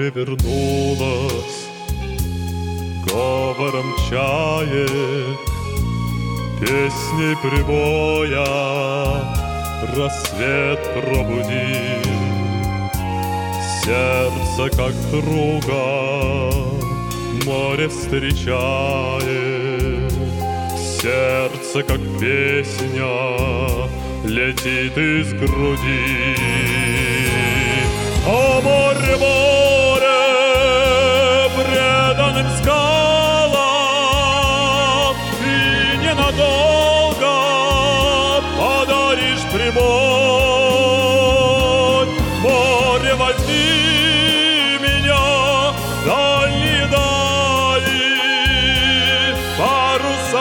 море вернулось говором чаек, песней прибоя рассвет пробудил. Сердце, как друга, море встречает, сердце, как песня, летит из груди. О, море, море, преданным скалам ты ненадолго подаришь прибой. Море, возьми меня в дальние дали, паруса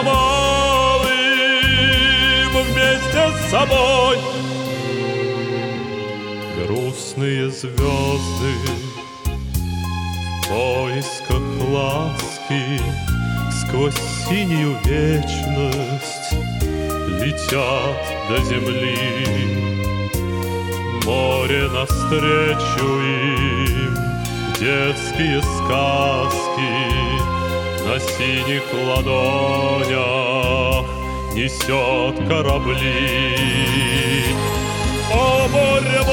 малым вместе с собой. Грустные звезды в поисках ласки сквозь синюю вечность летят до земли. Море навстречу им детские сказки на синих ладонях несет корабли. О, море,